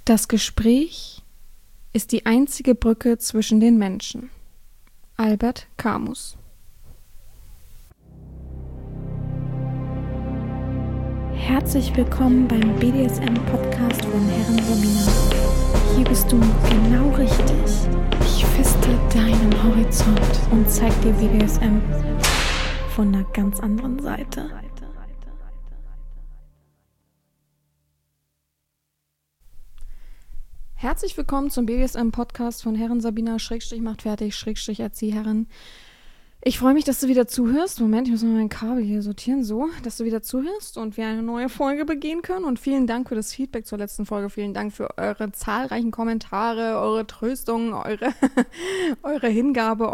Das Gespräch ist die einzige Brücke zwischen den Menschen. Albert Camus. Herzlich willkommen beim BDSM-Podcast von Herren Sabina. Hier bist du genau richtig. Ich feste deinen Horizont und zeig dir BDSM von einer ganz anderen Seite. Herzlich willkommen zum BDSM-Podcast von Herren Sabina, macht fertig, Erzieherin. Ich freue mich, dass du wieder zuhörst. Moment, ich muss mal mein Kabel hier sortieren. So, dass du wieder zuhörst und wir eine neue Folge begehen können. Und vielen Dank für das Feedback zur letzten Folge. Vielen Dank für eure zahlreichen Kommentare, eure Tröstungen, eure Hingabe,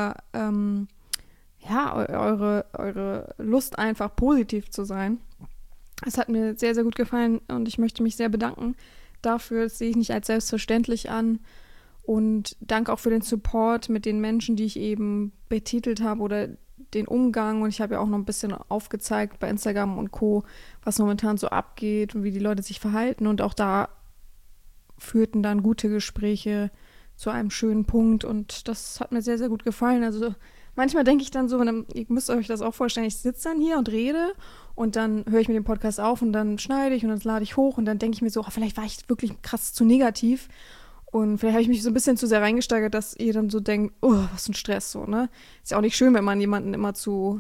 eure Lust, einfach positiv zu sein. Es hat mir sehr, sehr gut gefallen und ich möchte mich sehr bedanken dafür. Das sehe ich nicht als selbstverständlich an. Und danke auch für den Support mit den Menschen, die ich eben betitelt habe oder den Umgang. Und ich habe ja auch noch ein bisschen aufgezeigt bei Instagram und Co., was momentan so abgeht und wie die Leute sich verhalten. Und auch da führten dann gute Gespräche zu einem schönen Punkt. Und das hat mir sehr, sehr gut gefallen. Also manchmal denke ich dann so, ihr müsst euch das auch vorstellen, ich sitze dann hier und rede und dann höre ich mir den Podcast auf und dann schneide ich und dann lade ich hoch und dann denke ich mir so, vielleicht war ich wirklich krass zu negativ. Und vielleicht habe ich mich so ein bisschen zu sehr reingesteigert, dass ihr dann so denkt, oh, was ein Stress, so, ne? Ist ja auch nicht schön, wenn man jemanden immer zu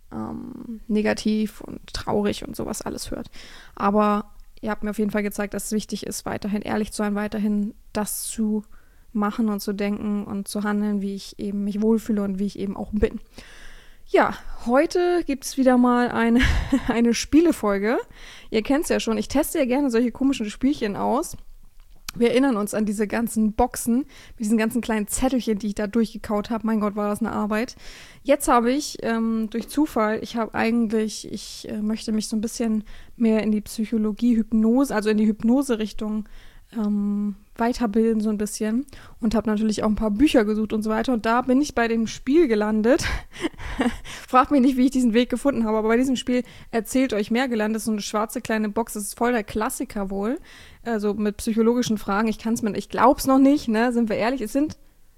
negativ und traurig und sowas alles hört. Aber ihr habt mir auf jeden Fall gezeigt, dass es wichtig ist, weiterhin ehrlich zu sein, weiterhin das zu machen und zu denken und zu handeln, wie ich eben mich wohlfühle und wie ich eben auch bin. Ja, heute gibt es wieder mal eine Spielefolge. Ihr kennt es ja schon, ich teste ja gerne solche komischen Spielchen aus. Wir erinnern uns an diese ganzen Boxen mit diesen ganzen kleinen Zettelchen, die ich da durchgekaut habe. Mein Gott, war das eine Arbeit. Jetzt habe ich durch Zufall, ich möchte mich so ein bisschen mehr in die Psychologie, Hypnose, also in die Hypnose-Richtung weiterbilden so ein bisschen und habe natürlich auch ein paar Bücher gesucht und so weiter. Und da bin ich bei dem Spiel gelandet. Fragt mich nicht, wie ich diesen Weg gefunden habe, aber bei diesem Spiel Erzählt euch mehr gelandet. Das ist so eine schwarze kleine Box. Das ist voll der Klassiker wohl. Also mit psychologischen Fragen. Ich glaube es noch nicht, ne? Sind wir ehrlich. Es sind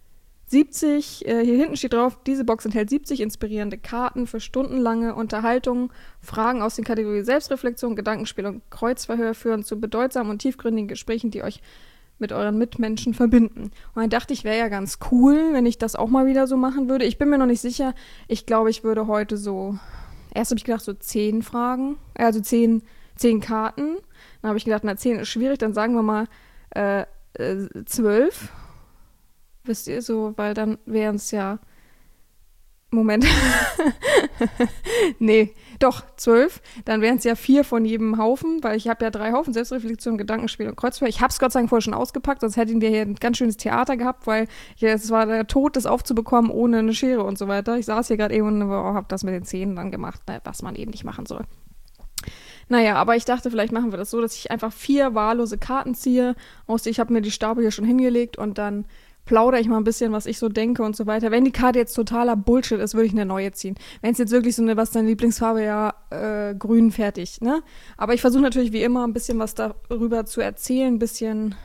70, hier hinten steht drauf, diese Box enthält 70 inspirierende Karten für stundenlange Unterhaltungen, Fragen aus den Kategorien Selbstreflexion, Gedankenspiel und Kreuzverhör führen zu bedeutsamen und tiefgründigen Gesprächen, die euch mit euren Mitmenschen verbinden. Und dann dachte ich, wäre ja ganz cool, wenn ich das auch mal wieder so machen würde. Ich bin mir noch nicht sicher. Ich glaube, ich würde heute erst habe ich gedacht, so 10 Fragen, also 10 Karten. Dann habe ich gedacht, 10 ist schwierig, dann sagen wir mal 12. Wisst ihr so, weil dann wären es ja Moment. Nee, doch, 12. Dann wären es ja 4 von jedem Haufen, weil ich habe ja 3 Haufen, Selbstreflexion, Gedankenspiel und Kreuzverhör. Ich habe es Gott sei Dank vorher schon ausgepackt, sonst hätten wir hier ein ganz schönes Theater gehabt, weil es war der Tod, das aufzubekommen ohne eine Schere und so weiter. Ich saß hier gerade eben und habe das mit den Zähnen dann gemacht, was man eben nicht machen soll. Naja, aber ich dachte, vielleicht machen wir das so, dass ich einfach 4 wahllose Karten ziehe. Ich habe mir die Stapel hier schon hingelegt und dann plaudere ich mal ein bisschen, was ich so denke und so weiter. Wenn die Karte jetzt totaler Bullshit ist, würde ich eine neue ziehen. Wenn es jetzt wirklich so was deine Lieblingsfarbe, ja, grün, fertig, ne? Aber ich versuche natürlich wie immer ein bisschen was darüber zu erzählen, ein bisschen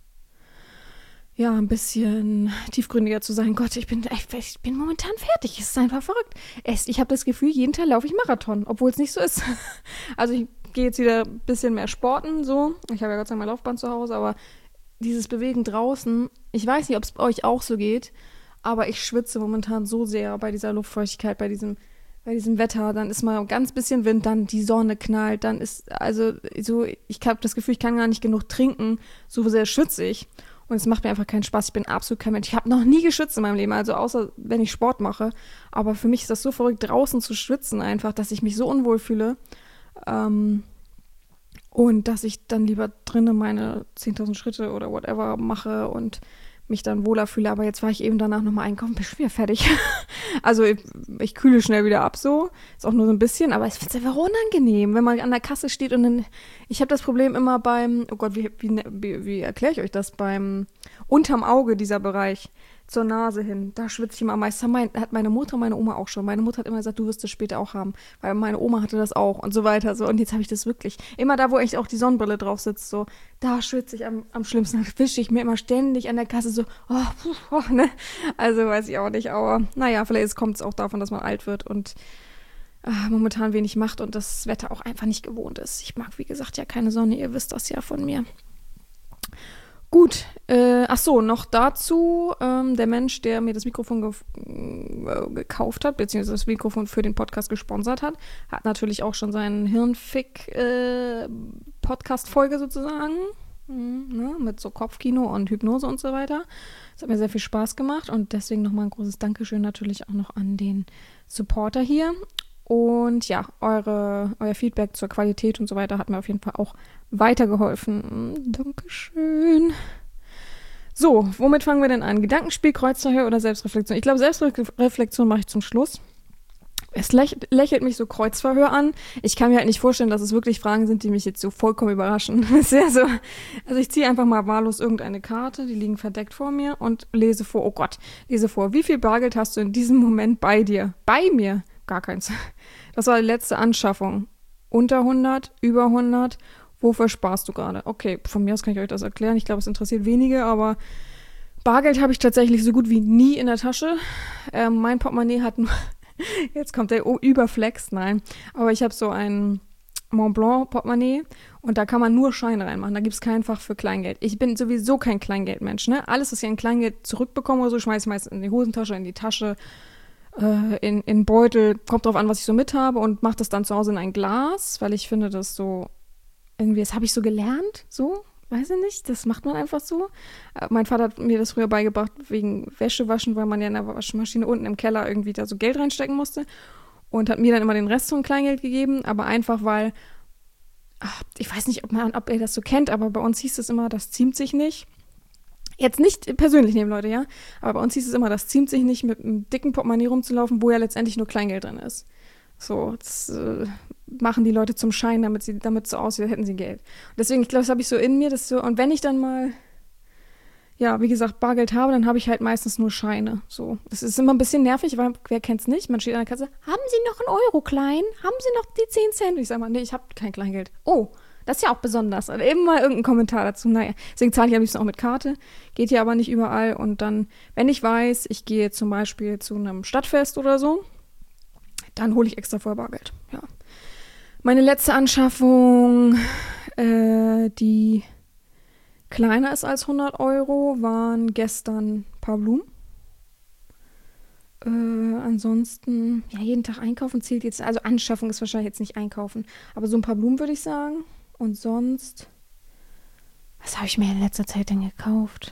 tiefgründiger zu sein. Gott, ich bin momentan fertig. Es ist einfach verrückt. Ich habe das Gefühl, jeden Tag laufe ich Marathon, obwohl es nicht so ist. Also ich gehe jetzt wieder ein bisschen mehr sporten, so. Ich habe ja Gott sei Dank mein Laufband zu Hause, aber dieses Bewegen draußen, ich weiß nicht, ob es euch auch so geht, aber ich schwitze momentan so sehr bei dieser Luftfeuchtigkeit, bei diesem Wetter. Dann ist mal ein ganz bisschen Wind, dann die Sonne knallt, dann ich habe das Gefühl, ich kann gar nicht genug trinken, so sehr schwitze ich. Und es macht mir einfach keinen Spaß. Ich bin absolut kein Mensch. Ich habe noch nie geschwitzt in meinem Leben, also außer wenn ich Sport mache. Aber für mich ist das so verrückt, draußen zu schwitzen einfach, dass ich mich so unwohl fühle. Und dass ich dann lieber drinnen meine 10.000 Schritte oder whatever mache und mich dann wohler fühle. Aber jetzt war ich eben danach nochmal einkaufen, bin schon wieder fertig. Also ich kühle schnell wieder ab so. Ist auch nur so ein bisschen, aber ich finde es einfach unangenehm, wenn man an der Kasse steht und dann. Ich habe das Problem immer beim, oh Gott, wie erkläre ich euch das? Beim unterm Auge, dieser Bereich. zur Nase hin, da schwitze ich immer am meisten. Hat meine Mutter, meine Oma auch schon. Meine Mutter hat immer gesagt, du wirst es später auch haben, weil meine Oma hatte das auch und so weiter. So. Und jetzt habe ich das wirklich. Immer da, wo echt auch die Sonnenbrille drauf sitzt, so, da schwitze ich am schlimmsten. Da wische ich mir immer ständig an der Kasse so, ne? Also weiß ich auch nicht, aber naja, vielleicht kommt es auch davon, dass man alt wird und momentan wenig macht und das Wetter auch einfach nicht gewohnt ist. Ich mag, wie gesagt, ja keine Sonne, ihr wisst das ja von mir. Gut, noch dazu, der Mensch, der mir das Mikrofon gekauft hat, beziehungsweise das Mikrofon für den Podcast gesponsert hat natürlich auch schon seinen Hirnfick-Podcast-Folge sozusagen, ne, mit so Kopfkino und Hypnose und so weiter. Das hat mir sehr viel Spaß gemacht und deswegen nochmal ein großes Dankeschön natürlich auch noch an den Supporter hier. Und ja, euer Feedback zur Qualität und so weiter hat mir auf jeden Fall auch weitergeholfen. Dankeschön. So, womit fangen wir denn an? Gedankenspiel, Kreuzverhör oder Selbstreflexion? Ich glaube, Selbstreflexion mache ich zum Schluss. Es lächelt mich so Kreuzverhör an. Ich kann mir halt nicht vorstellen, dass es wirklich Fragen sind, die mich jetzt so vollkommen überraschen. Sehr so. Also ich ziehe einfach mal wahllos irgendeine Karte, die liegen verdeckt vor mir und lese vor. Oh Gott, lese vor. Wie viel Bargeld hast du in diesem Moment bei dir? Bei mir? Gar keins. Das war die letzte Anschaffung. Unter 100, über 100. Wofür sparst du gerade? Okay, von mir aus kann ich euch das erklären. Ich glaube, es interessiert wenige, aber Bargeld habe ich tatsächlich so gut wie nie in der Tasche. Mein Portemonnaie hat nur, jetzt kommt der Überflex, nein, aber ich habe so ein Montblanc Portemonnaie und da kann man nur Scheine reinmachen. Da gibt es kein Fach für Kleingeld. Ich bin sowieso kein Kleingeldmensch, ne? Alles, was ich an Kleingeld zurückbekomme oder so, schmeiße ich meistens in die Hosentasche, in die Tasche, in Beutel, kommt drauf an, was ich so mit habe und mache das dann zu Hause in ein Glas, weil ich finde, das so irgendwie, das habe ich so gelernt, so, weiß ich nicht, das macht man einfach so. Mein Vater hat mir das früher beigebracht wegen Wäschewaschen, weil man ja in der Waschmaschine unten im Keller irgendwie da so Geld reinstecken musste und hat mir dann immer den Rest von Kleingeld gegeben, aber einfach, weil, ich weiß nicht, ob ihr das so kennt, aber bei uns hieß es immer, das ziemt sich nicht. Jetzt nicht persönlich nehmen, Leute, ja. Aber bei uns hieß es immer, das ziemt sich nicht, mit einem dicken Portemonnaie rumzulaufen, wo ja letztendlich nur Kleingeld drin ist. So, das machen die Leute zum Schein, damit so aussieht, als hätten sie Geld. Und deswegen, ich glaube, das habe ich so in mir. Das so, und wenn ich dann mal, ja, wie gesagt, Bargeld habe, dann habe ich halt meistens nur Scheine. So, das ist immer ein bisschen nervig, weil wer kennt's nicht? Man steht an der Kasse, haben Sie noch einen Euro klein? Haben Sie noch die 10 Cent? Und ich sage mal, nee, ich habe kein Kleingeld. Oh, das ist ja auch besonders. Und eben mal irgendein Kommentar dazu. Naja, deswegen zahle ich am liebsten auch mit Karte. Geht ja aber nicht überall. Und dann, wenn ich weiß, ich gehe zum Beispiel zu einem Stadtfest oder so, dann hole ich extra voll Bargeld. Ja. Meine letzte Anschaffung, die kleiner ist als 100 Euro, waren gestern ein paar Blumen. Ansonsten, ja, jeden Tag einkaufen zählt jetzt, also Anschaffung ist wahrscheinlich jetzt nicht einkaufen, aber so ein paar Blumen würde ich sagen. Und sonst, was habe ich mir in letzter Zeit denn gekauft?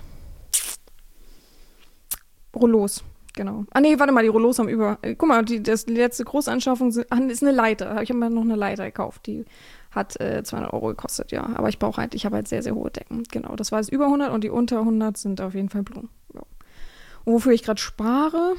Rollos, genau. Nee, warte mal, die Rollos haben guck mal, die letzte Großanschaffung ist eine Leiter. Ich habe mir noch eine Leiter gekauft, die hat 200 Euro gekostet, ja. Aber ich habe halt sehr, sehr hohe Decken. Genau, das war jetzt über 100 und die unter 100 sind auf jeden Fall Blumen. Ja. Und wofür ich gerade spare?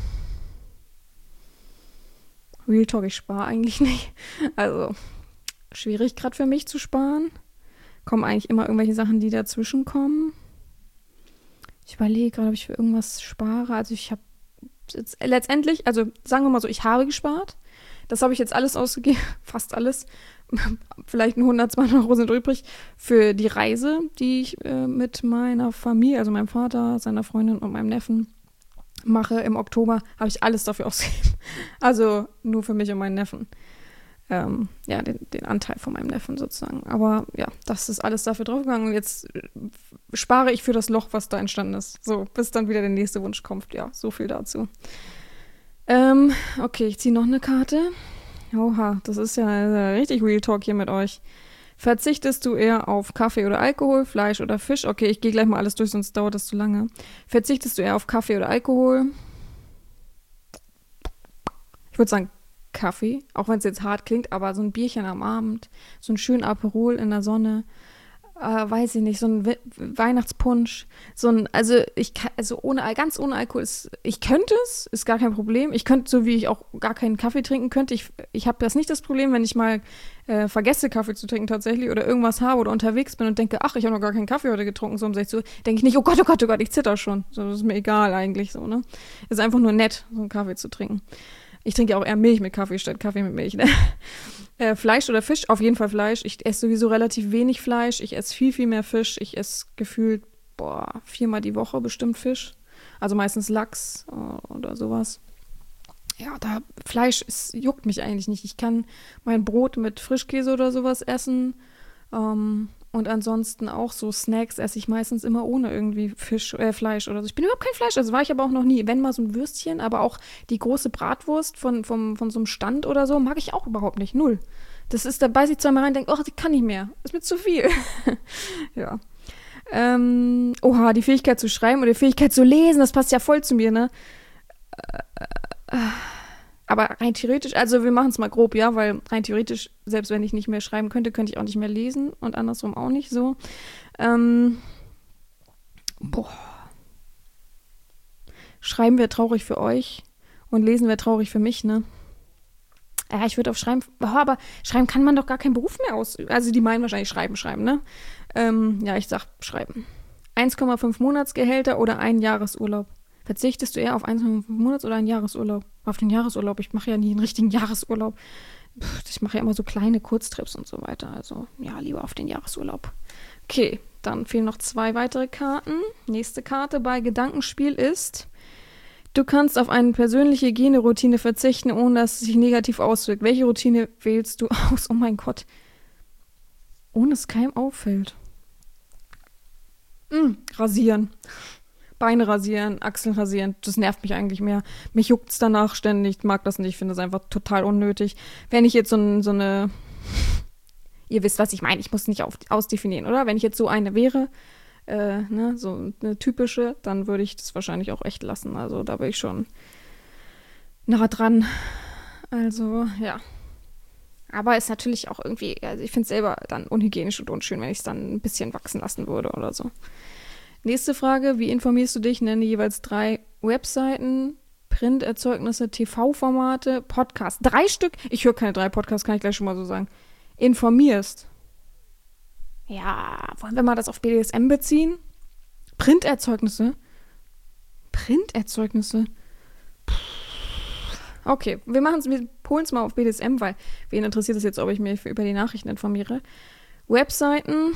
Real Talk, ich spare eigentlich nicht. Also, schwierig gerade für mich zu sparen. Kommen eigentlich immer irgendwelche Sachen, die dazwischen kommen. Ich überlege gerade, ob ich für irgendwas spare. Also ich habe jetzt letztendlich, also sagen wir mal so, ich habe gespart. Das habe ich jetzt alles ausgegeben, fast alles. Vielleicht 100, 200 Euro sind übrig für die Reise, die ich mit meiner Familie, also meinem Vater, seiner Freundin und meinem Neffen mache. Im Oktober habe ich alles dafür ausgegeben. Also nur für mich und meinen Neffen. Ja, den Anteil von meinem Neffen sozusagen. Aber ja, das ist alles dafür draufgegangen. Und jetzt spare ich für das Loch, was da entstanden ist. So, bis dann wieder der nächste Wunsch kommt. Ja, so viel dazu. Okay, ich ziehe noch eine Karte. Oha, das ist ja richtig Real Talk hier mit euch. Verzichtest du eher auf Kaffee oder Alkohol, Fleisch oder Fisch? Okay, ich gehe gleich mal alles durch, sonst dauert das zu lange. Verzichtest du eher auf Kaffee oder Alkohol? Ich würde sagen Kaffee, auch wenn es jetzt hart klingt, aber so ein Bierchen am Abend, so ein schön Aperol in der Sonne, weiß ich nicht, so ein Weihnachtspunsch, ganz ohne Alkohol ich könnte es, ist gar kein Problem. Ich könnte, so wie ich auch gar keinen Kaffee trinken könnte, ich habe das nicht das Problem, wenn ich mal vergesse, Kaffee zu trinken tatsächlich oder irgendwas habe oder unterwegs bin und denke, ach, ich habe noch gar keinen Kaffee heute getrunken, so um 16 Uhr, denke ich nicht, oh Gott, oh Gott, oh Gott, ich zitter schon. So, das ist mir egal eigentlich so, ne? Ist einfach nur nett, so einen Kaffee zu trinken. Ich trinke ja auch eher Milch mit Kaffee statt Kaffee mit Milch, ne? Fleisch oder Fisch? Auf jeden Fall Fleisch. Ich esse sowieso relativ wenig Fleisch. Ich esse viel, viel mehr Fisch. Ich esse gefühlt, 4-mal die Woche bestimmt Fisch. Also meistens Lachs oder sowas. Ja, Fleisch, es juckt mich eigentlich nicht. Ich kann mein Brot mit Frischkäse oder sowas essen. Und ansonsten auch so Snacks esse ich meistens immer ohne irgendwie Fleisch oder so. Ich bin überhaupt kein Fleisch, also war ich aber auch noch nie. Wenn mal so ein Würstchen, aber auch die große Bratwurst von so einem Stand oder so, mag ich auch überhaupt nicht. Null. Das ist, da beiß ich zweimal rein und denke, oh, das kann nicht mehr. Ist mir zu viel. Ja. Die Fähigkeit zu schreiben oder die Fähigkeit zu lesen, das passt ja voll zu mir, ne? Aber rein theoretisch, also wir machen es mal grob, ja, weil rein theoretisch, selbst wenn ich nicht mehr schreiben könnte, könnte ich auch nicht mehr lesen und andersrum auch nicht so. Schreiben wäre traurig für euch und lesen wäre traurig für mich, ne? Ja, ich würde auf Schreiben, aber Schreiben kann man doch gar keinen Beruf mehr ausüben. Also die meinen wahrscheinlich Schreiben, ne? Ja, ich sag Schreiben. 1,5 Monatsgehälter oder ein Jahresurlaub? Verzichtest du eher auf 1,5 Monats- oder einen Jahresurlaub? Auf den Jahresurlaub. Ich mache ja nie einen richtigen Jahresurlaub. Ich mache ja immer so kleine Kurztrips und so weiter. Also ja, lieber auf den Jahresurlaub. Okay, dann fehlen noch 2 weitere Karten. Nächste Karte bei Gedankenspiel ist: Du kannst auf eine persönliche Hygieneroutine verzichten, ohne dass es sich negativ auswirkt. Welche Routine wählst du aus? Oh mein Gott. Ohne es keinem auffällt. Rasieren. Beine rasieren, Achseln rasieren, das nervt mich eigentlich mehr. Mich juckt's danach ständig, mag das nicht, finde das einfach total unnötig. Wenn ich jetzt so eine, ihr wisst, was ich meine, ich muss nicht ausdefinieren, oder? Wenn ich jetzt so eine wäre, so eine typische, dann würde ich das wahrscheinlich auch echt lassen. Also da bin ich schon nah dran. Also, ja. Aber ist natürlich auch irgendwie, also ich finde es selber dann unhygienisch und unschön, wenn ich es dann ein bisschen wachsen lassen würde oder so. Nächste Frage: Wie informierst du dich? Nenne jeweils 3 Webseiten, Printerzeugnisse, TV-Formate, Podcasts. 3 Stück? Ich höre keine 3 Podcasts, kann ich gleich schon mal so sagen. Informierst. Ja, wollen wir mal das auf BDSM beziehen? Printerzeugnisse? Okay, wir holen es mal auf BDSM, weil wen interessiert es jetzt, ob ich mich über die Nachrichten informiere. Webseiten.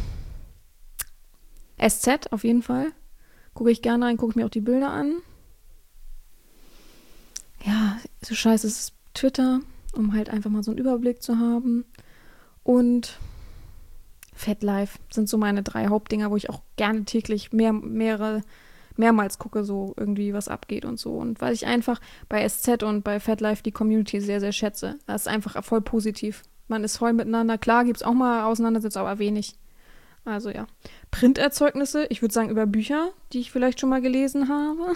SZ auf jeden Fall. Gucke ich gerne rein, gucke ich mir auch die Bilder an. Ja, so scheiße ist Twitter, um halt einfach mal so einen Überblick zu haben. Und FetLife sind so meine 3 Hauptdinger, wo ich auch gerne täglich mehrmals gucke, so irgendwie was abgeht und so. Und weil ich einfach bei SZ und bei FetLife die Community sehr, sehr schätze. Das ist einfach voll positiv. Man ist voll miteinander. Klar gibt es auch mal Auseinandersetzungen, aber wenig. Also ja. Printerzeugnisse, ich würde sagen über Bücher, die ich vielleicht schon mal gelesen habe.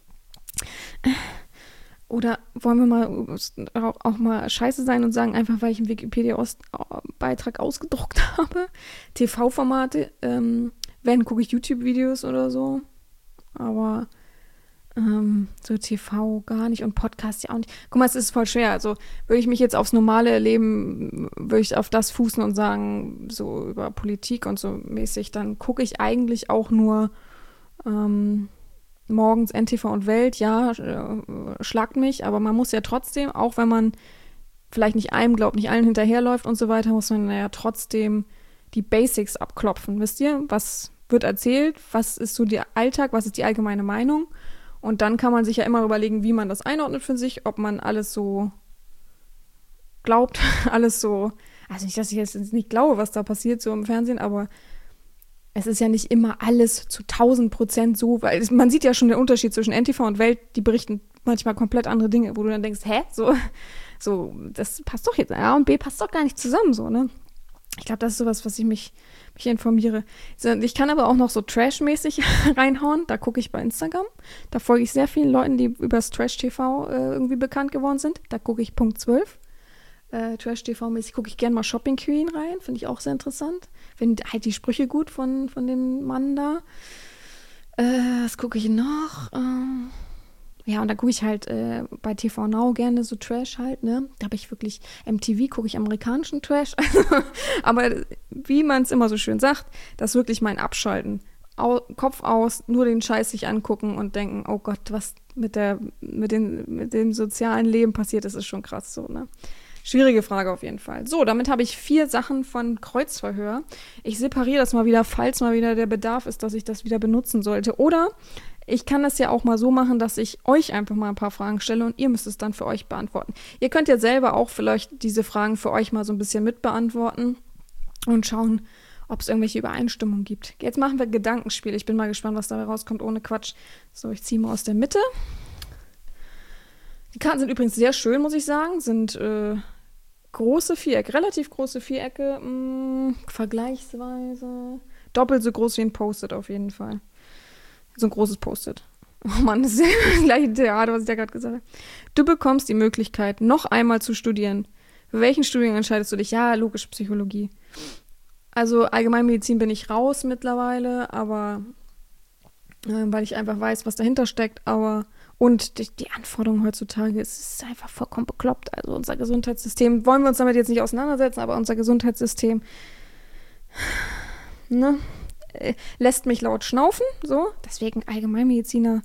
Oder wollen wir mal auch mal scheiße sein und sagen, einfach weil ich einen Wikipedia-Beitrag ausgedruckt habe. TV-Formate, wenn gucke ich YouTube-Videos oder so. Aber so TV gar nicht und Podcast ja auch nicht. Guck mal, es ist voll schwer. Also würde ich mich jetzt aufs normale Leben, würde ich auf das fußen und sagen, so über Politik und so mäßig, dann gucke ich eigentlich auch nur morgens NTV und Welt. Ja, schlagt mich, aber man muss ja trotzdem, auch wenn man vielleicht nicht einem glaubt, nicht allen hinterherläuft und so weiter, muss man ja trotzdem die Basics abklopfen. Wisst ihr, was wird erzählt, was ist so der Alltag, was ist die allgemeine Meinung? Und dann kann man sich ja immer überlegen, wie man das einordnet für sich, ob man alles so glaubt, alles so, also nicht, dass ich jetzt nicht glaube, was da passiert so im Fernsehen, aber es ist ja nicht immer alles zu 1000% so, weil man sieht ja schon den Unterschied zwischen NTV und Welt, die berichten manchmal komplett andere Dinge, wo du dann denkst, hä, so, das passt doch jetzt, A und B passt doch gar nicht zusammen, so, ne? Ich glaube, das ist sowas, was ich mich informiere. Ich kann aber auch noch so Trash-mäßig reinhauen. Da gucke ich bei Instagram. Da folge ich sehr vielen Leuten, die übers Trash-TV irgendwie bekannt geworden sind. Da gucke ich Punkt 12. Trash-TV-mäßig gucke ich gerne mal Shopping Queen rein. Finde ich auch sehr interessant. Finde halt die Sprüche gut von dem Mann da. Was gucke ich noch? Ja, und da gucke ich halt bei TV Now gerne so Trash halt, ne? Da habe ich wirklich, MTV gucke ich amerikanischen Trash. Aber wie man es immer so schön sagt, das ist wirklich mein Abschalten. Kopf aus, nur den Scheiß sich angucken und denken, oh Gott, was mit dem sozialen Leben passiert ist schon krass so, ne? Schwierige Frage auf jeden Fall. So, damit habe ich 4 Sachen von Kreuzverhör. Ich separiere das mal wieder, falls mal wieder der Bedarf ist, dass ich das wieder benutzen sollte. Oder ich kann das ja auch mal so machen, dass ich euch einfach mal ein paar Fragen stelle und ihr müsst es dann für euch beantworten. Ihr könnt ja selber auch vielleicht diese Fragen für euch mal so ein bisschen mitbeantworten und schauen, ob es irgendwelche Übereinstimmungen gibt. Jetzt machen wir Gedankenspiel. Ich bin mal gespannt, was dabei rauskommt, ohne Quatsch. So, ich ziehe mal aus der Mitte. Die Karten sind übrigens sehr schön, muss ich sagen. Sind große Vierecke, relativ große Vierecke. Vergleichsweise doppelt so groß wie ein Post-it auf jeden Fall. So ein großes Post-it. Oh Mann, das ist das gleiche Theater, was ich da gerade gesagt habe. Du bekommst die Möglichkeit, noch einmal zu studieren. Für welchen Studiengang entscheidest du dich? Ja, logisch, Psychologie. Also Allgemeinmedizin bin ich raus mittlerweile, aber weil ich einfach weiß, was dahinter steckt, und die Anforderungen heutzutage, es ist einfach vollkommen bekloppt. Also unser Gesundheitssystem, wollen wir uns damit jetzt nicht auseinandersetzen, aber unser Gesundheitssystem, ne, lässt mich laut schnaufen, so. Deswegen Allgemeinmediziner,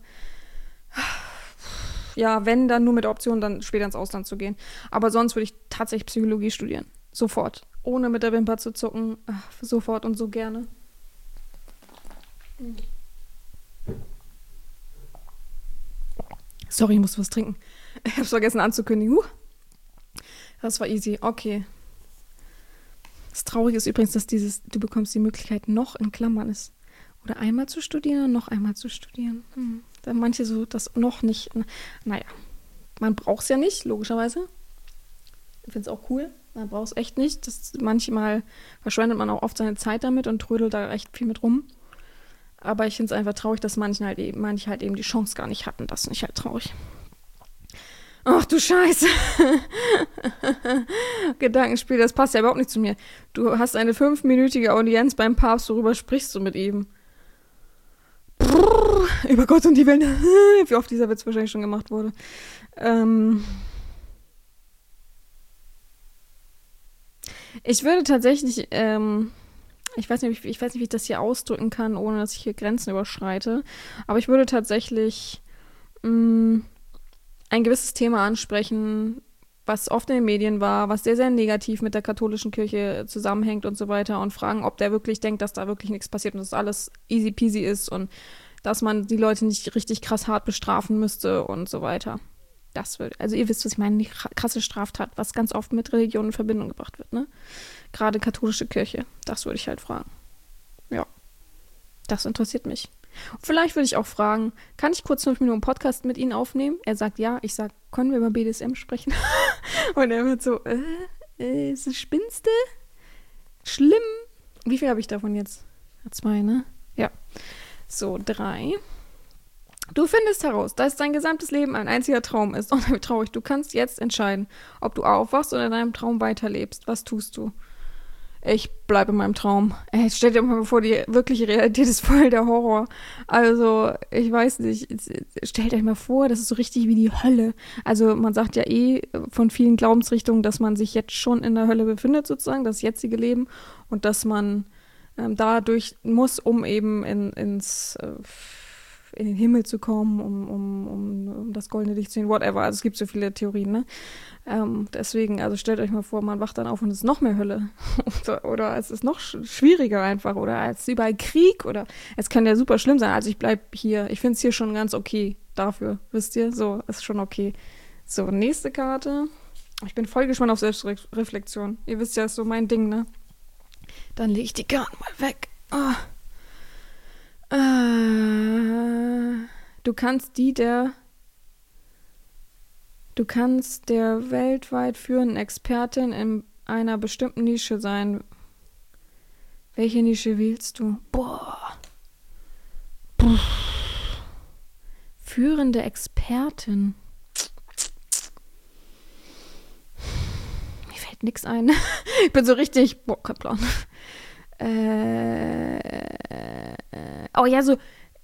ja, wenn, dann nur mit der Option, dann später ins Ausland zu gehen. Aber sonst würde ich tatsächlich Psychologie studieren. Sofort. Ohne mit der Wimper zu zucken. Sofort und so gerne. Sorry, ich muss was trinken. Ich habe es vergessen anzukündigen. Das war easy. Okay. Das Traurige ist übrigens, dass du bekommst die Möglichkeit, noch in Klammern ist. Oder einmal zu studieren, noch einmal zu studieren. Da manche so, das noch nicht. Naja, man braucht es ja nicht, logischerweise. Ich finde es auch cool. Man braucht es echt nicht. Manchmal verschwendet man auch oft seine Zeit damit und trödelt da echt viel mit rum. Aber ich finde es einfach traurig, dass manche halt eben die Chance gar nicht hatten. Das finde ich halt traurig. Ach du Scheiße. Gedankenspiel, das passt ja überhaupt nicht zu mir. Du hast eine 5-minütige Audienz beim Papst, worüber sprichst du mit ihm? Über Gott und die Welt. Wie oft dieser Witz wahrscheinlich schon gemacht wurde. Ich würde tatsächlich, ich weiß nicht, wie ich das hier ausdrücken kann, ohne dass ich hier Grenzen überschreite. Aber ich würde tatsächlich ein gewisses Thema ansprechen, was oft in den Medien war, was sehr, sehr negativ mit der katholischen Kirche zusammenhängt und so weiter und fragen, ob der wirklich denkt, dass da wirklich nichts passiert und dass alles easy peasy ist und dass man die Leute nicht richtig krass hart bestrafen müsste und so weiter. Also ihr wisst, was ich meine, die krasse Straftat, was ganz oft mit Religion in Verbindung gebracht wird, ne? Gerade katholische Kirche, das würde ich halt fragen. Ja, das interessiert mich. Vielleicht würde ich auch fragen, kann ich kurz 5 Minuten Podcast mit Ihnen aufnehmen? Er sagt ja, ich sage, können wir über BDSM sprechen? Und er wird so, ist das Spinnste? Schlimm? Wie viel habe ich davon jetzt? 2, ne? Ja. So, 3. Du findest heraus, dass dein gesamtes Leben ein einziger Traum ist. Und wie traurig, du kannst jetzt entscheiden, ob du aufwachst oder in deinem Traum weiterlebst. Was tust du? Ich bleibe in meinem Traum. Stell dir mal vor, die wirkliche Realität ist voll der Horror. Also, ich weiß nicht. Stellt euch mal vor, das ist so richtig wie die Hölle. Also, man sagt ja von vielen Glaubensrichtungen, dass man sich jetzt schon in der Hölle befindet, sozusagen, das jetzige Leben. Und dass man dadurch muss, um eben in den Himmel zu kommen, um das goldene Licht zu sehen, whatever. Also es gibt so viele Theorien, ne? Deswegen, also stellt euch mal vor, man wacht dann auf und es ist noch mehr Hölle. oder es ist noch schwieriger einfach. Oder es ist überall Krieg. Oder es kann ja super schlimm sein. Also ich bleib hier. Ich finde es hier schon ganz okay dafür. Wisst ihr? So, ist schon okay. So, nächste Karte. Ich bin voll gespannt auf Selbstreflexion. Ihr wisst ja, ist so mein Ding, ne? Dann lege ich die Karten mal weg. Oh. Du kannst der weltweit führenden Expertin in einer bestimmten Nische sein. Welche Nische wählst du? Boah. Puh. Führende Expertin. Mir fällt nix ein. Ich bin so richtig, boah, kein Plan. Oh ja, so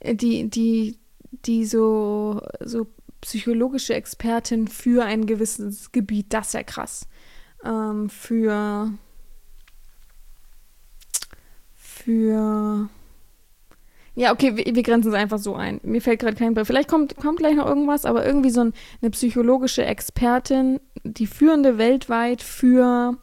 die so psychologische Expertin für ein gewisses Gebiet, das ist ja krass. Für ja, okay, wir grenzen es einfach so ein. Mir fällt gerade kein Begriff. Vielleicht kommt gleich noch irgendwas, aber irgendwie so eine psychologische Expertin, die führende weltweit für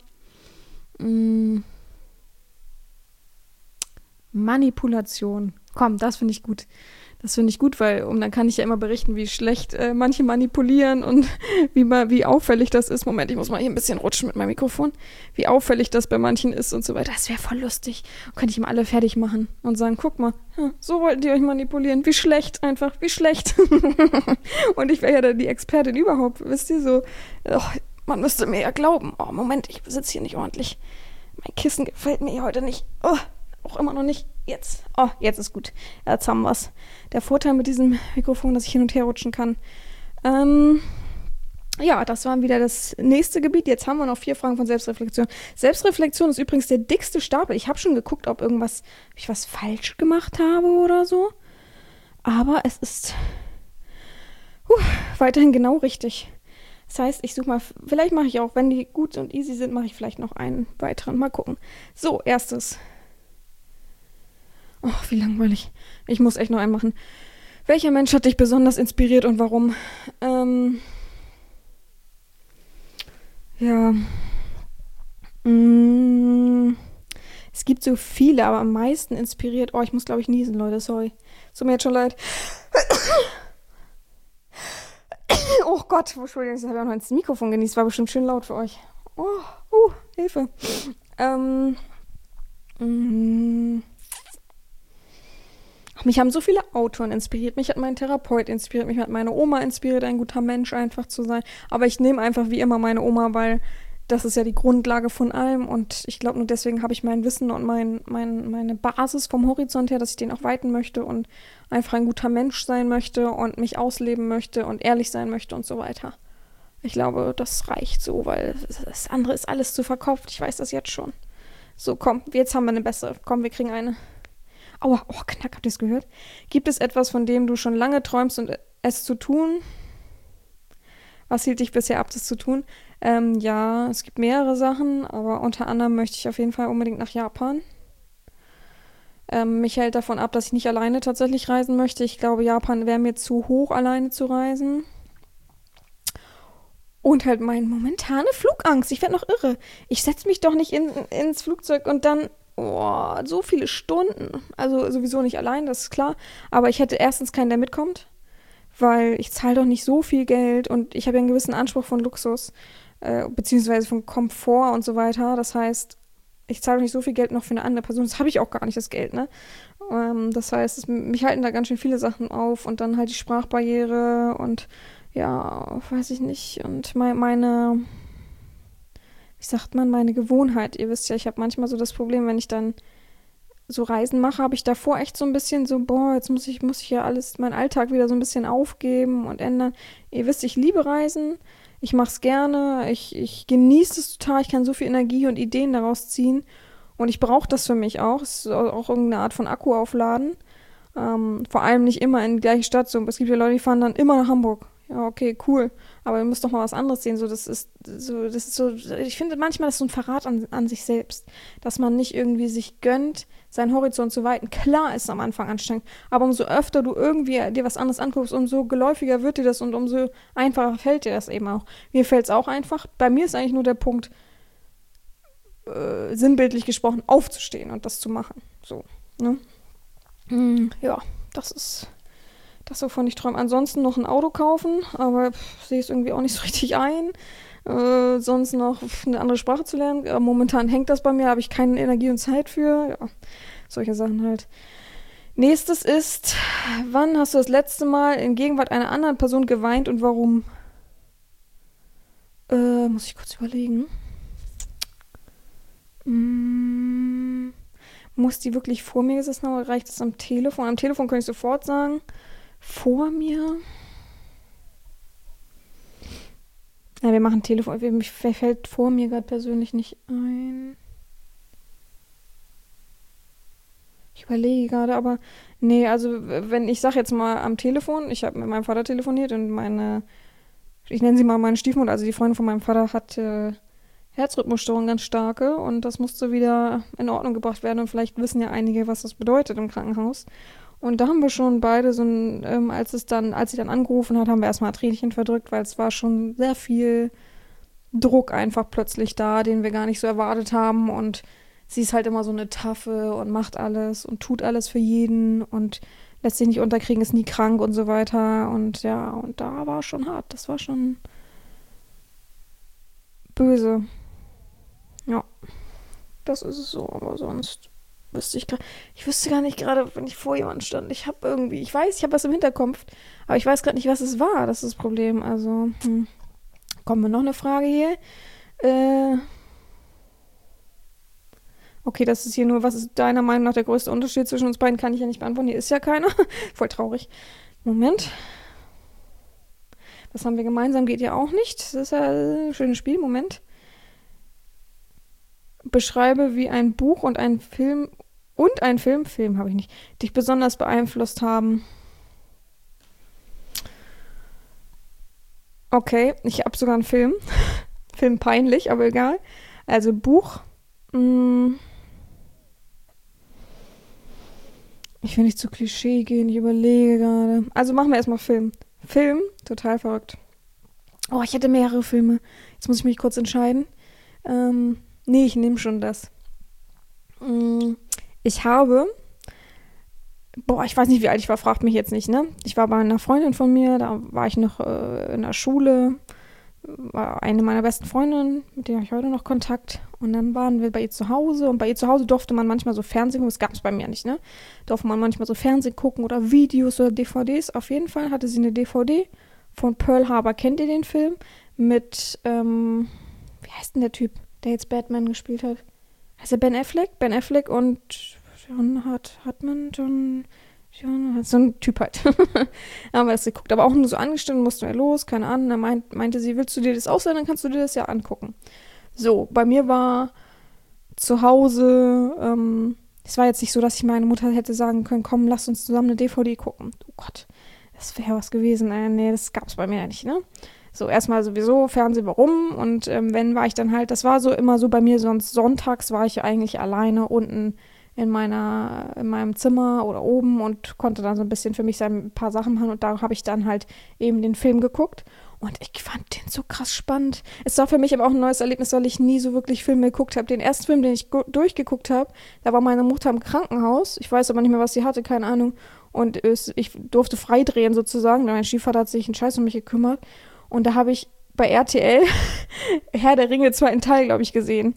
Manipulation. Komm, das finde ich gut. Das finde ich gut, weil dann kann ich ja immer berichten, wie schlecht manche manipulieren und wie auffällig das ist. Moment, ich muss mal hier ein bisschen rutschen mit meinem Mikrofon. Wie auffällig das bei manchen ist und so weiter. Das wäre voll lustig. Könnte ich mal alle fertig machen und sagen, guck mal, so wollten die euch manipulieren. Wie schlecht einfach, wie schlecht. Und ich wäre ja dann die Expertin überhaupt, wisst ihr, so. Oh, man müsste mir ja glauben. Oh, Moment, ich sitze hier nicht ordentlich. Mein Kissen gefällt mir heute nicht. Oh, auch immer noch nicht. Jetzt. Oh, jetzt ist gut. Jetzt haben wir's. Der Vorteil mit diesem Mikrofon, dass ich hin und her rutschen kann. Ja, das war wieder das nächste Gebiet. Jetzt haben wir noch 4 Fragen von Selbstreflexion. Selbstreflexion ist übrigens der dickste Stapel. Ich habe schon geguckt, ob ich was falsch gemacht habe oder so. Aber es ist weiterhin genau richtig. Das heißt, ich suche mal, vielleicht mache ich auch, wenn die gut und easy sind, mache ich vielleicht noch einen weiteren. Mal gucken. So, erstes. Oh, wie langweilig. Ich muss echt noch einen machen. Welcher Mensch hat dich besonders inspiriert und warum? Ja. Es gibt so viele, aber am meisten inspiriert. Oh, ich muss, glaube ich, niesen, Leute. Sorry. Es tut mir jetzt schon leid. Oh Gott, Entschuldigung, ich habe ja noch ins Mikrofon genießt. War bestimmt schön laut für euch. Oh, Hilfe. Mich haben so viele Autoren inspiriert. Mich hat mein Therapeut inspiriert. Mich hat meine Oma inspiriert, ein guter Mensch einfach zu sein. Aber ich nehme einfach wie immer meine Oma, weil das ist ja die Grundlage von allem. Und ich glaube, nur deswegen habe ich mein Wissen und meine Basis vom Horizont her, dass ich den auch weiten möchte und einfach ein guter Mensch sein möchte und mich ausleben möchte und ehrlich sein möchte und so weiter. Ich glaube, das reicht so, weil das andere ist alles zu verkauft. Ich weiß das jetzt schon. So, komm, jetzt haben wir eine bessere. Komm, wir kriegen eine. Aua, oh, knack, habt ihr es gehört? Gibt es etwas, von dem du schon lange träumst und es zu tun? Was hielt dich bisher ab, das zu tun? Ja, es gibt mehrere Sachen, aber unter anderem möchte ich auf jeden Fall unbedingt nach Japan. Mich hält davon ab, dass ich nicht alleine tatsächlich reisen möchte. Ich glaube, Japan wäre mir zu hoch, alleine zu reisen. Und halt meine momentane Flugangst. Ich werde noch irre. Ich setze mich doch nicht ins Flugzeug und dann so viele Stunden. Also sowieso nicht allein, das ist klar. Aber ich hätte erstens keinen, der mitkommt, weil ich zahle doch nicht so viel Geld und ich habe ja einen gewissen Anspruch von Luxus, beziehungsweise von Komfort und so weiter. Das heißt, ich zahle doch nicht so viel Geld noch für eine andere Person. Das habe ich auch gar nicht, das Geld, ne? Das heißt, mich halten da ganz schön viele Sachen auf und dann halt die Sprachbarriere und ja, weiß ich nicht. Und meine wie sagt man, meine Gewohnheit. Ihr wisst ja, ich habe manchmal so das Problem, wenn ich dann so Reisen mache, habe ich davor echt so ein bisschen so, jetzt muss ich ja alles, meinen Alltag wieder so ein bisschen aufgeben und ändern. Ihr wisst, ich liebe Reisen, ich mache es gerne, ich genieße es total, ich kann so viel Energie und Ideen daraus ziehen und ich brauche das für mich auch. Es ist auch irgendeine Art von Akku aufladen. Vor allem nicht immer in die gleiche Stadt. So, es gibt ja Leute, die fahren dann immer nach Hamburg. Ja, okay, cool. Aber ihr müsst doch mal was anderes sehen. Das ist so, ich finde manchmal, das ist so ein Verrat an sich selbst. Dass man nicht irgendwie sich gönnt, seinen Horizont zu weiten. Klar ist es am Anfang anstrengend, aber umso öfter du irgendwie dir was anderes anguckst, umso geläufiger wird dir das und umso einfacher fällt dir das eben auch. Mir fällt es auch einfach. Bei mir ist eigentlich nur der Punkt, sinnbildlich gesprochen, aufzustehen und das zu machen. So, ne? Ja, das ist das, wovon ich träume. Ansonsten noch ein Auto kaufen, aber sehe es irgendwie auch nicht so richtig ein. Sonst noch eine andere Sprache zu lernen. Momentan hängt das bei mir, habe ich keine Energie und Zeit für. Ja, solche Sachen halt. Nächstes ist, wann hast du das letzte Mal in Gegenwart einer anderen Person geweint und warum? Muss ich kurz überlegen. Muss die wirklich vor mir gesessen haben oder reicht es am Telefon? Am Telefon kann ich sofort sagen. Vor mir? Ja, wir machen Telefon. Mir fällt vor mir gerade persönlich nicht ein. Ich überlege gerade, aber nee, also wenn ich sag jetzt mal am Telefon, ich habe mit meinem Vater telefoniert und ich nenne sie mal meine Stiefmutter, also die Freundin von meinem Vater hat Herzrhythmusstörungen ganz starke und das musste wieder in Ordnung gebracht werden und vielleicht wissen ja einige, was das bedeutet im Krankenhaus. Und da haben wir schon beide so ein, als sie dann angerufen hat, haben wir erstmal ein Tränchen verdrückt, weil es war schon sehr viel Druck einfach plötzlich da, den wir gar nicht so erwartet haben. Und sie ist halt immer so eine Taffe und macht alles und tut alles für jeden und lässt sich nicht unterkriegen, ist nie krank und so weiter. Und ja, und da war schon hart. Das war schon böse. Ja, das ist es so. Aber sonst ich wüsste gar nicht gerade, wenn ich vor jemandem stand. Ich weiß, ich habe was im Hinterkopf, aber ich weiß gerade nicht, was es war. Das ist das Problem. Also, kommen wir noch eine Frage hier. Äh, okay, das ist hier nur, was ist deiner Meinung nach der größte Unterschied zwischen uns beiden? Kann ich ja nicht beantworten. Hier ist ja keiner. Voll traurig. Moment. Was haben wir gemeinsam? Geht ja auch nicht. Das ist ja ein schönes Spiel. Moment. Beschreibe, wie ein Buch und Film habe ich nicht, dich besonders beeinflusst haben. Okay, ich habe sogar einen Film. Film peinlich, aber egal. Also Buch. Mh, ich will nicht zu Klischee gehen, ich überlege gerade. Also machen wir erstmal Film. Film, total verrückt. Oh, ich hätte mehrere Filme. Jetzt muss ich mich kurz entscheiden. Nee, ich nehme schon das. Mm, Ich habe, ich weiß nicht, wie alt ich war, fragt mich jetzt nicht, ne? Ich war bei einer Freundin von mir, da war ich noch in der Schule, war eine meiner besten Freundinnen, mit der habe ich heute noch Kontakt. Und dann waren wir bei ihr zu Hause und bei ihr zu Hause durfte man manchmal so Fernsehen gucken, das gab es bei mir nicht, ne? Durfte man manchmal so Fernsehen gucken oder Videos oder DVDs. Auf jeden Fall hatte sie eine DVD von Pearl Harbor. Kennt ihr den Film? Mit, wie heißt denn der Typ, der jetzt Batman gespielt hat? Heißt er Ben Affleck? Ben Affleck und John, so ein Typ halt. Da haben wir das geguckt, aber auch nur so angestimmt, mussten wir los, keine Ahnung. Dann meinte sie, willst du dir das ausleihen, dann kannst du dir das ja angucken. So, bei mir war zu Hause, es war jetzt nicht so, dass ich meine Mutter hätte sagen können, komm, lass uns zusammen eine DVD gucken. Oh Gott, das wäre was gewesen. Nee, das gab's bei mir ja nicht, ne? So, erstmal sowieso Fernsehen, warum? Und wenn war ich dann halt, das war so immer so bei mir, sonst sonntags war ich eigentlich alleine unten in meinem Zimmer oder oben und konnte dann so ein bisschen für mich ein paar Sachen machen und da habe ich dann halt eben den Film geguckt und ich fand den so krass spannend. Es war für mich aber auch ein neues Erlebnis, weil ich nie so wirklich Filme geguckt habe. Den ersten Film, den ich durchgeguckt habe, da war meine Mutter im Krankenhaus. Ich weiß aber nicht mehr, was sie hatte, keine Ahnung. Und ich durfte freidrehen sozusagen. Mein Stiefvater hat sich einen Scheiß um mich gekümmert. Und da habe ich bei RTL Herr der Ringe zweiten Teil, glaube ich, gesehen.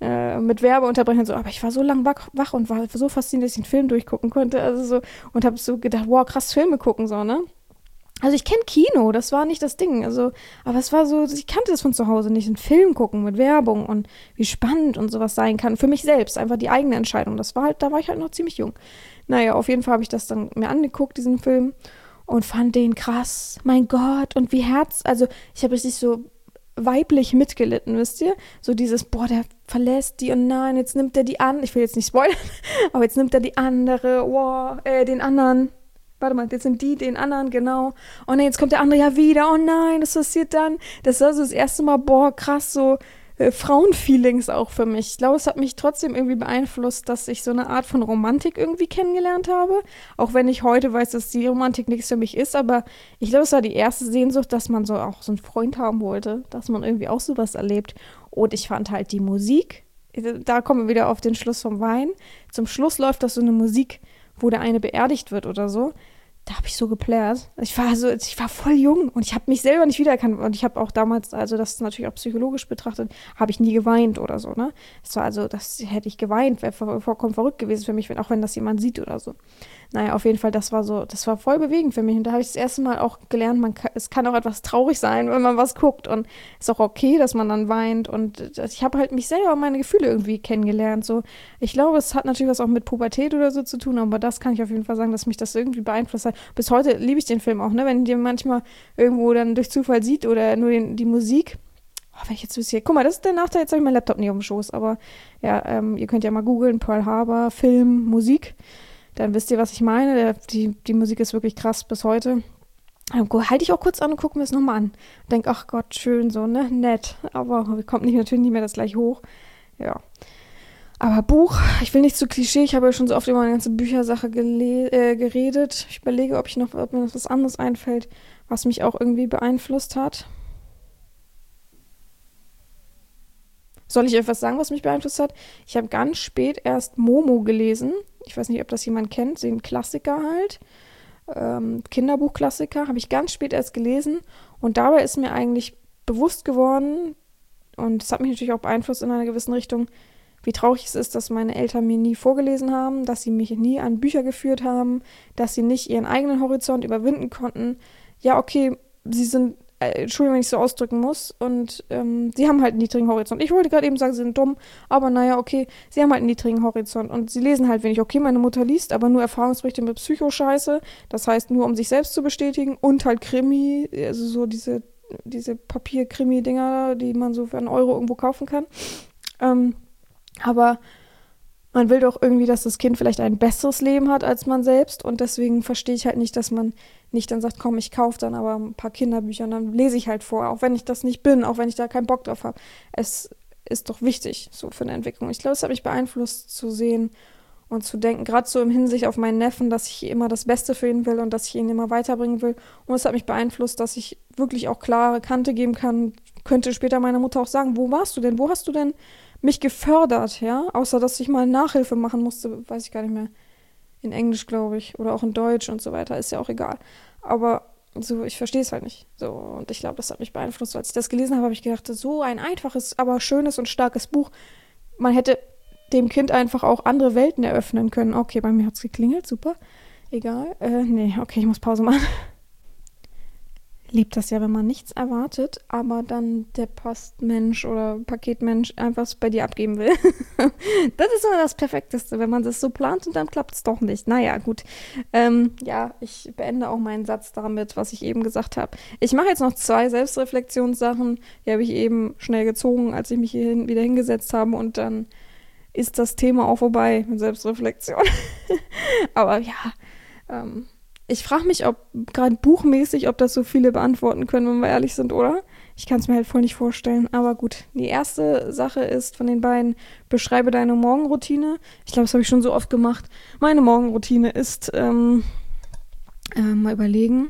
Mit Werbeunterbrechung so, aber ich war so lang wach und war so fasziniert, dass ich den Film durchgucken konnte. Also so, und habe so gedacht, wow, krass, Filme gucken, so, ne? Also ich kenne Kino, das war nicht das Ding. Also, aber es war so, ich kannte das von zu Hause nicht. Einen Film gucken mit Werbung und wie spannend und sowas sein kann. Für mich selbst, einfach die eigene Entscheidung. Das war halt, da war ich halt noch ziemlich jung. Naja, auf jeden Fall habe ich das dann mir angeguckt, diesen Film. Und fand den krass. Mein Gott. Und wie also ich habe richtig so weiblich mitgelitten, wisst ihr? So dieses, boah, der verlässt die und nein, jetzt nimmt er die an. Ich will jetzt nicht spoilern, aber jetzt nimmt er die andere, wow, den anderen. Warte mal, jetzt nimmt die den anderen, genau. Oh nein, jetzt kommt der andere ja wieder. Oh nein, das passiert dann. Das war so das erste Mal, boah, krass, so Frauenfeelings auch für mich. Ich glaube, es hat mich trotzdem irgendwie beeinflusst, dass ich so eine Art von Romantik irgendwie kennengelernt habe. Auch wenn ich heute weiß, dass die Romantik nichts für mich ist. Aber ich glaube, es war die erste Sehnsucht, dass man so auch so einen Freund haben wollte. Dass man irgendwie auch sowas erlebt. Und ich fand halt die Musik. Da kommen wir wieder auf den Schluss vom Wein. Zum Schluss läuft das so eine Musik, wo der eine beerdigt wird oder so. Da habe ich so geplärt. Ich war voll jung und ich habe mich selber nicht wiedererkannt. Und ich habe auch damals, also das ist natürlich auch psychologisch betrachtet, habe ich nie geweint oder so, ne? Es war also, das hätte ich geweint, wäre vollkommen verrückt gewesen für mich, auch wenn das jemand sieht oder so. Naja, auf jeden Fall, das war voll bewegend für mich. Und da habe ich das erste Mal auch gelernt, es kann auch etwas traurig sein, wenn man was guckt. Und ist auch okay, dass man dann weint. Und ich habe halt mich selber, meine Gefühle irgendwie kennengelernt. So, ich glaube, es hat natürlich was auch mit Pubertät oder so zu tun, aber das kann ich auf jeden Fall sagen, dass mich das irgendwie beeinflusst hat. Bis heute liebe ich den Film auch, ne? Wenn den manchmal irgendwo dann durch Zufall sieht oder nur die Musik, Oh, wenn ich jetzt wüsste, guck mal, das ist der Nachteil, jetzt habe ich meinen Laptop nicht auf dem Schoß, aber ja, ihr könnt ja mal googeln, Pearl Harbor, Film, Musik, dann wisst ihr, was ich meine. Die Musik ist wirklich krass bis heute. Halte ich auch kurz an und gucke mir es nochmal an. Denke, ach Gott, schön so, ne, nett, aber kommt natürlich nicht mehr das gleich hoch. Ja. Aber Buch, ich will nicht zu Klischee, ich habe ja schon so oft über meine ganze Büchersache geredet. Ich überlege, ob mir noch was anderes einfällt, was mich auch irgendwie beeinflusst hat. Soll ich etwas sagen, was mich beeinflusst hat? Ich habe ganz spät erst Momo gelesen. Ich weiß nicht, ob das jemand kennt, so ein Klassiker halt. Kinderbuchklassiker, habe ich ganz spät erst gelesen. Und dabei ist mir eigentlich bewusst geworden, und das hat mich natürlich auch beeinflusst in einer gewissen Richtung, wie traurig es ist, dass meine Eltern mir nie vorgelesen haben, dass sie mich nie an Bücher geführt haben, dass sie nicht ihren eigenen Horizont überwinden konnten. Ja, okay, sie sind, Entschuldigung, wenn ich so ausdrücken muss, und sie haben halt einen niedrigen Horizont. Ich wollte gerade eben sagen, sie sind dumm, aber naja, okay, sie haben halt einen niedrigen Horizont und sie lesen halt wenig. Okay, meine Mutter liest, aber nur Erfahrungsberichte mit Psychoscheiße, das heißt nur, um sich selbst zu bestätigen, und halt Krimi, also so diese Papier-Krimi-Dinger, die man so für einen Euro irgendwo kaufen kann. Aber man will doch irgendwie, dass das Kind vielleicht ein besseres Leben hat als man selbst, und deswegen verstehe ich halt nicht, dass man nicht dann sagt, komm, ich kaufe dann aber ein paar Kinderbücher und dann lese ich halt vor, auch wenn ich das nicht bin, auch wenn ich da keinen Bock drauf habe. Es ist doch wichtig, so für eine Entwicklung. Ich glaube, es hat mich beeinflusst zu sehen und zu denken, gerade so im Hinsicht auf meinen Neffen, dass ich immer das Beste für ihn will und dass ich ihn immer weiterbringen will. Und es hat mich beeinflusst, dass ich wirklich auch klare Kante geben kann, könnte später meiner Mutter auch sagen, wo warst du denn, wo hast du denn mich gefördert, ja? Außer, dass ich mal Nachhilfe machen musste, weiß ich gar nicht mehr. In Englisch, glaube ich, oder auch in Deutsch und so weiter, ist ja auch egal. Aber so, ich verstehe es halt nicht. So, und ich glaube, das hat mich beeinflusst. Als ich das gelesen habe, habe ich gedacht, so ein einfaches, aber schönes und starkes Buch. Man hätte dem Kind einfach auch andere Welten eröffnen können. Okay, bei mir hat es geklingelt, super. Egal. Nee, okay, ich muss Pause machen. Liebt das ja, wenn man nichts erwartet, aber dann der Postmensch oder Paketmensch einfach es bei dir abgeben will. Das ist immer das Perfekteste, wenn man das so plant und dann klappt es doch nicht. Naja, gut. Ja, ich beende auch meinen Satz damit, was ich eben gesagt habe. Ich mache jetzt noch 2 Selbstreflexionssachen. Die habe ich eben schnell gezogen, als ich mich hier wieder hingesetzt habe, und dann ist das Thema auch vorbei mit Selbstreflexion. Aber ja, ich frage mich, ob gerade buchmäßig, ob das so viele beantworten können, wenn wir ehrlich sind, oder? Ich kann es mir halt voll nicht vorstellen. Aber gut, die erste Sache ist von den beiden: beschreibe deine Morgenroutine. Ich glaube, das habe ich schon so oft gemacht. Meine Morgenroutine ist, mal überlegen.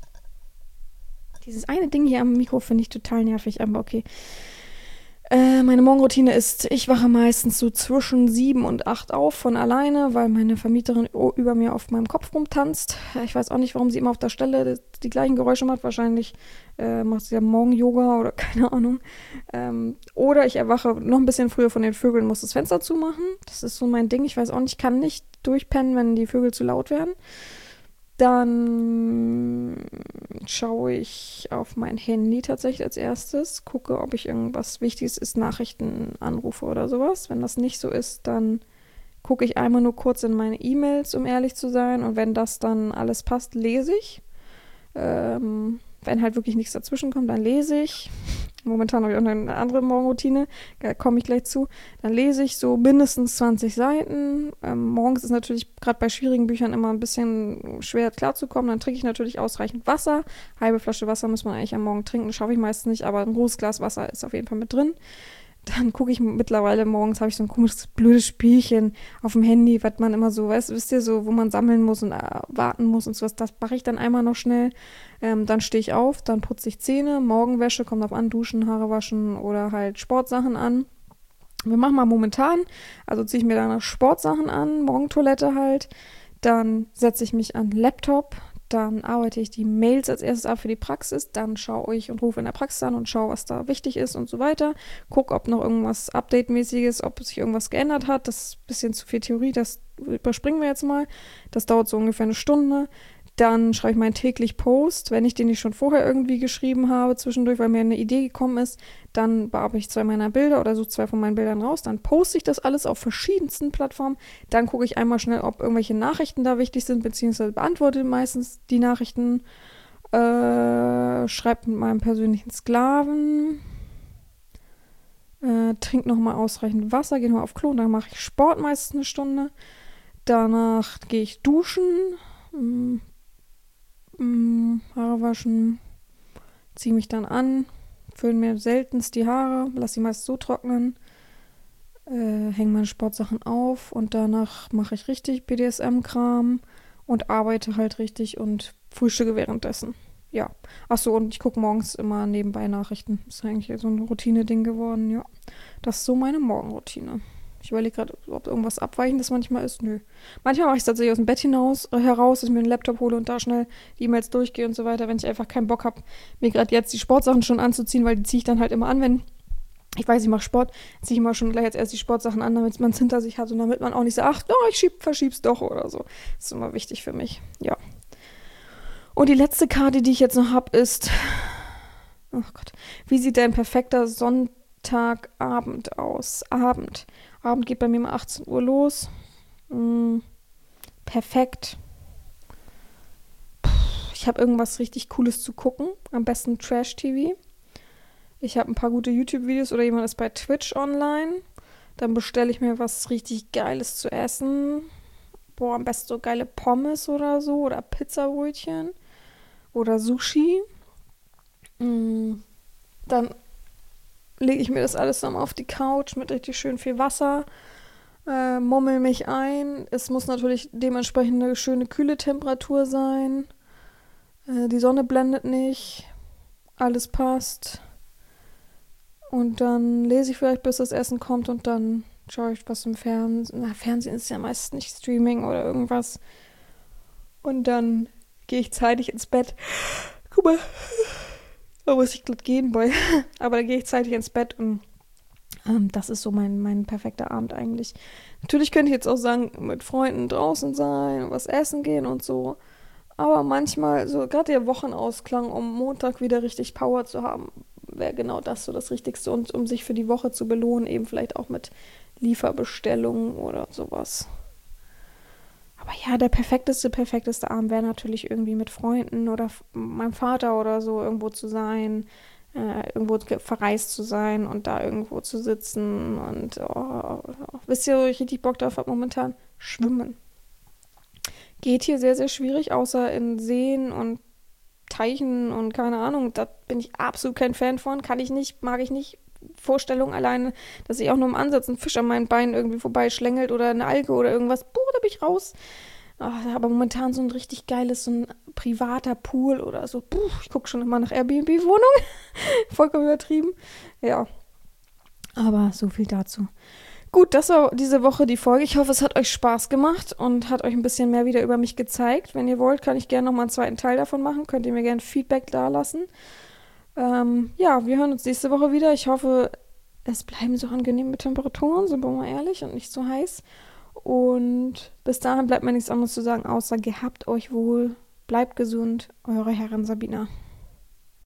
Dieses eine Ding hier am Mikro finde ich total nervig, aber okay. Meine Morgenroutine ist, ich wache meistens so zwischen 7 und 8 auf von alleine, weil meine Vermieterin über mir auf meinem Kopf rumtanzt. Ich weiß auch nicht, warum sie immer auf der Stelle die gleichen Geräusche macht. Wahrscheinlich macht sie ja Morgen-Yoga oder keine Ahnung. Oder ich erwache noch ein bisschen früher von den Vögeln, muss das Fenster zumachen. Das ist so mein Ding. Ich weiß auch nicht, ich kann nicht durchpennen, wenn die Vögel zu laut werden. Dann schaue ich auf mein Handy tatsächlich als erstes, gucke, ob ich irgendwas Wichtiges ist, Nachrichten, Anrufe oder sowas. Wenn das nicht so ist, dann gucke ich einmal nur kurz in meine E-Mails, um ehrlich zu sein. Und wenn das dann alles passt, lese ich. Wenn halt wirklich nichts dazwischen kommt, dann lese ich. Momentan habe ich auch eine andere Morgenroutine, da komme ich gleich zu. Dann lese ich so mindestens 20 Seiten. Morgens ist natürlich gerade bei schwierigen Büchern immer ein bisschen schwer klarzukommen. Dann trinke ich natürlich ausreichend Wasser. Halbe Flasche Wasser muss man eigentlich am Morgen trinken, das schaffe ich meistens nicht, aber ein großes Glas Wasser ist auf jeden Fall mit drin. Dann gucke ich mittlerweile morgens, habe ich so ein komisches, blödes Spielchen auf dem Handy, was man immer so, wisst ihr, so, wo man sammeln muss und warten muss und sowas. Das mache ich dann einmal noch schnell. Dann stehe ich auf, dann putze ich Zähne, Morgenwäsche, kommt auf an, duschen, Haare waschen oder halt Sportsachen an. Wir machen mal momentan, also ziehe ich mir dann Sportsachen an, Morgentoilette halt. Dann setze ich mich an den Laptop. Dann arbeite ich die Mails als erstes ab für die Praxis, dann schaue ich und rufe in der Praxis an und schaue, was da wichtig ist und so weiter. Gucke, ob noch irgendwas Update-mäßiges, ob sich irgendwas geändert hat. Das ist ein bisschen zu viel Theorie, das überspringen wir jetzt mal. Das dauert so ungefähr eine Stunde. Dann schreibe ich meinen täglich Post. Wenn ich den nicht schon vorher irgendwie geschrieben habe zwischendurch, weil mir eine Idee gekommen ist, dann bearbeite ich 2 meiner Bilder oder suche 2 von meinen Bildern raus. Dann poste ich das alles auf verschiedensten Plattformen. Dann gucke ich einmal schnell, ob irgendwelche Nachrichten da wichtig sind, beziehungsweise beantworte meistens die Nachrichten. Schreibe mit meinem persönlichen Sklaven. Trink nochmal ausreichend Wasser, gehe nochmal auf Klo, dann mache ich Sport meistens eine Stunde. Danach gehe ich duschen, Haare waschen, ziehe mich dann an, föhne mir seltenst die Haare, lasse sie meist so trocknen, hänge meine Sportsachen auf und danach mache ich richtig BDSM-Kram und arbeite halt richtig und frühstücke währenddessen. Ja. Achso, und ich gucke morgens immer nebenbei Nachrichten. Ist eigentlich so ein Routine-Ding geworden, ja. Das ist so meine Morgenroutine. Ich überlege gerade, ob irgendwas Abweichendes manchmal ist. Nö. Manchmal mache ich es tatsächlich aus dem Bett heraus, dass ich mir einen Laptop hole und da schnell die E-Mails durchgehe und so weiter, wenn ich einfach keinen Bock habe, mir gerade jetzt die Sportsachen schon anzuziehen, weil die ziehe ich dann halt immer an, wenn ich weiß, ich mache Sport, ziehe ich immer schon gleich als erst die Sportsachen an, damit man es hinter sich hat und damit man auch nicht sagt, ach, oh, ich verschieb's doch oder so. Das ist immer wichtig für mich, ja. Und die letzte Karte, die ich jetzt noch habe, ist, oh Gott, wie sieht dein perfekter Sonntagabend aus? Abend geht bei mir um 18 Uhr los. Perfekt. Ich habe irgendwas richtig Cooles zu gucken, am besten Trash-TV. Ich habe ein paar gute YouTube-Videos oder jemand ist bei Twitch online. Dann bestelle ich mir was richtig Geiles zu essen. Boah, am besten so geile Pommes oder so oder Pizzabrötchen oder Sushi. Dann lege ich mir das alles dann auf die Couch mit richtig schön viel Wasser, mummel mich ein. Es muss natürlich dementsprechend eine schöne kühle Temperatur sein. Die Sonne blendet nicht. Alles passt. Und dann lese ich vielleicht, bis das Essen kommt und dann schaue ich was im Fernsehen. Na, Fernsehen ist ja meist nicht Streaming oder irgendwas. Und dann gehe ich zeitig ins Bett. Guck mal. Da muss ich glatt gehen, boy. Aber dann gehe ich zeitig ins Bett und das ist so mein perfekter Abend eigentlich. Natürlich könnte ich jetzt auch sagen, mit Freunden draußen sein, was essen gehen und so. Aber manchmal, so gerade der Wochenausklang, um Montag wieder richtig Power zu haben, wäre genau das so das Richtigste. Und um sich für die Woche zu belohnen, eben vielleicht auch mit Lieferbestellungen oder sowas. Aber ja, der perfekteste Abend wäre natürlich irgendwie mit Freunden oder meinem Vater oder so irgendwo zu sein, irgendwo verreist zu sein und da irgendwo zu sitzen. Und wisst ihr, wo ich richtig Bock drauf habe momentan? Schwimmen. Geht hier sehr, sehr schwierig, außer in Seen und Teichen und keine Ahnung. Da bin ich absolut kein Fan von. Kann ich nicht, mag ich nicht. Vorstellung alleine, dass ich auch nur im Ansatz einen Fisch an meinen Beinen irgendwie vorbeischlängelt oder eine Alge oder irgendwas. Puh, da bin ich raus. Aber momentan so ein richtig geiles, so ein privater Pool oder so. Puh, ich gucke schon immer nach Airbnb-Wohnungen. Vollkommen übertrieben. Ja. Aber so viel dazu. Gut, das war diese Woche die Folge. Ich hoffe, es hat euch Spaß gemacht und hat euch ein bisschen mehr wieder über mich gezeigt. Wenn ihr wollt, kann ich gerne nochmal einen zweiten Teil davon machen. Könnt ihr mir gerne Feedback dalassen. Ja, wir hören uns nächste Woche wieder. Ich hoffe, es bleiben so angenehme Temperaturen, sind wir mal ehrlich, und nicht so heiß. Und bis dahin bleibt mir nichts anderes zu sagen, außer gehabt euch wohl, bleibt gesund, eure Herrin Sabina.